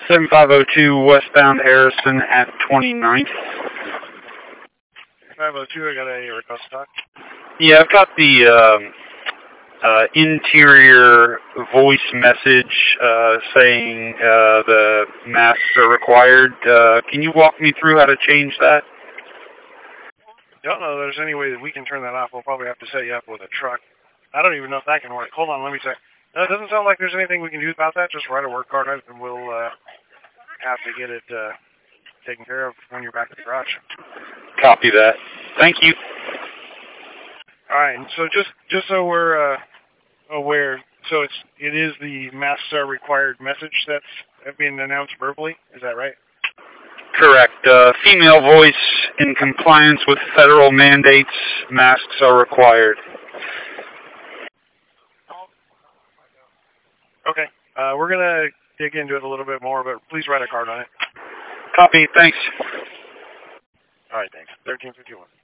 7502 westbound Harrison at 29th. 502, I got a request to talk. Yeah, I've got the interior voice message saying the masks are required. Can you walk me through how to change that? Don't know if there's any way that we can turn that off. We'll probably have to set you up with a truck. I don't even know if that can work. Hold on, let me check. No, it doesn't sound like there's anything we can do about that. Just write a work card out and we'll have to get it taken care of when you're back at the garage. Copy that. Thank you. All right, so just so we're aware, so it is the masks are required message that's being announced verbally. Is that right? Correct. Female voice in compliance with federal mandates. Masks are required. Okay. We're gonna dig into it a little bit more, but please write a card on it. Copy. Thanks. All right. Thanks. 1351.